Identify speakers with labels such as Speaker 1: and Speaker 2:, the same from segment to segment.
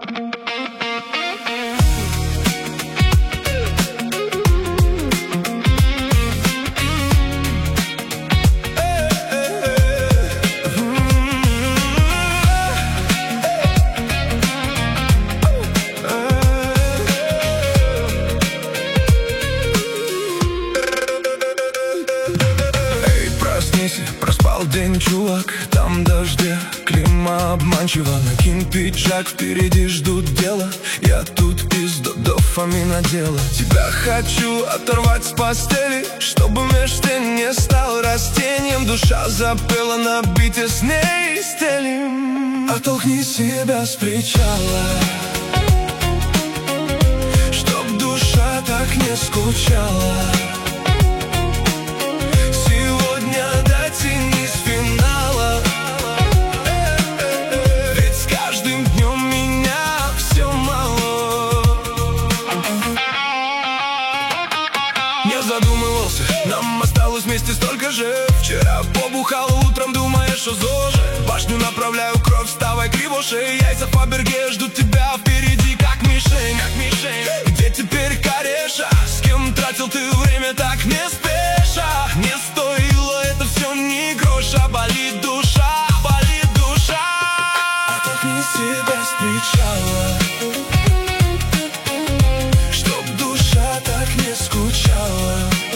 Speaker 1: Проспал день, чувак, там дожди, клима обманчива. Накинь пиджак, впереди ждут дела. Я тут из дофамина дела. Тебя хочу оторвать с постели, чтобы меж тень не стал растением. Душа запела на бите, с ней стелим. Оттолкни себя с причала, чтоб душа так не скучала. Задумывался, нам осталось вместе столько же. Вчера побухал, утром думаешь, что ЗОЖ. В башню направляю кровь, вставай криво шеей. Яйца Фаберге ждут тебя впереди, как мишень, как мишень. Где теперь кореша? С кем тратил ты время так не спеша? Не стоило это все ни гроша. Болит душа, болит душа. Оттолкни себя с причала, чтоб душа так не скучала.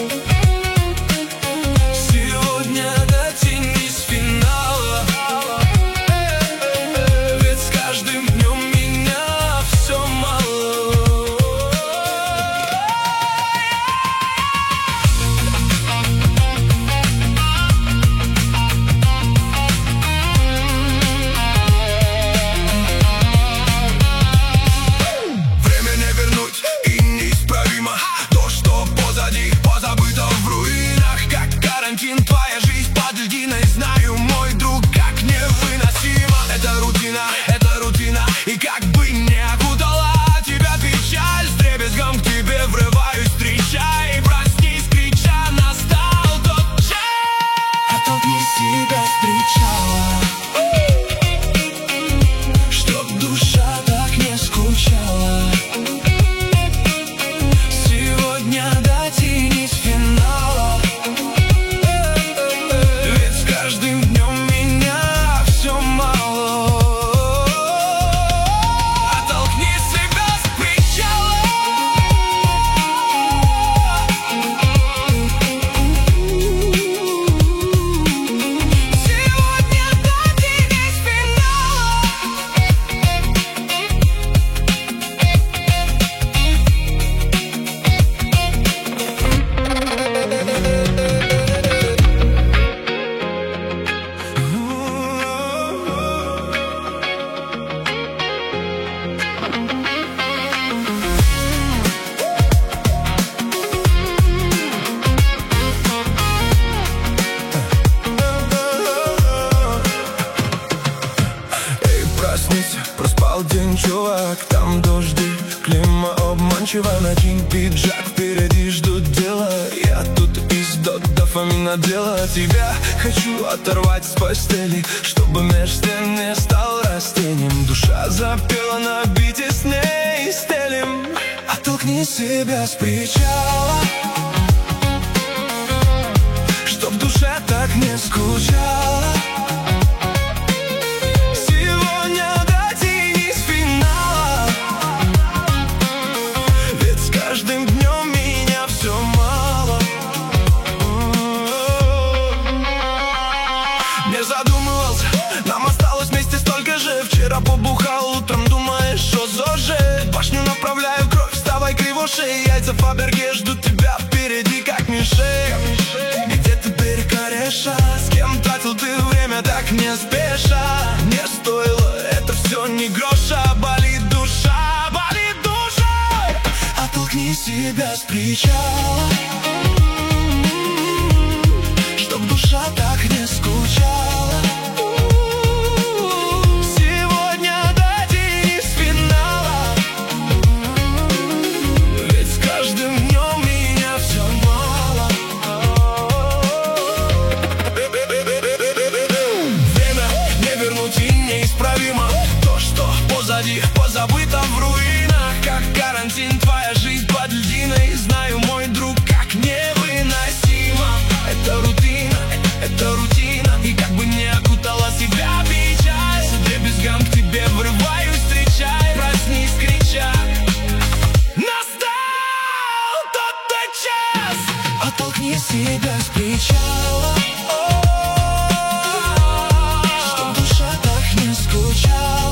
Speaker 1: Твоя жизнь под льдиной, знаю, мой друг, как невыносимо. Это рутина, и как бы не окутала тебя печаль. С дребезгом к тебе врываюсь, встречай. Проснись, крича, настал тот час. Оттолкни себя с причала, чтоб душа так не скучала. Сегодня дотянись финала. Проспал день, чувак, там дожди, клима обманчива. Накинь пиджак, впереди ждут дела. Я тут из дофамина дела. Тебя хочу оторвать с постели, чтобы меж стен не стал растением. Душа запела на бите, с ней стелим. Оттолкни себя с причала, чтоб душа так не скучала. Нам осталось вместе столько же. Вчера побухал, утром думаешь, что ЗОЖ. В башню направляю кровь, вставай криво шеей. Яйца Фаберге ждут тебя впереди, как мишень. И где теперь кореша? С кем тратил ты время так не спеша? Не стоило это все ни гроша. Болит душа, болит душа. Оттолкни себя с причала, чтоб душа так не скучала. городе, позабытом в руинах. Как карантин, твоя жизнь под льдиной. Знаю, мой друг, как невыносимо. Это рутина, это рутина. И как бы не окутала себя печаль, с дребезгом к тебе врываюсь, встречай. Проснись, крича, настал тот час. Оттолкни себя с причала, чтоб душа так не скучала.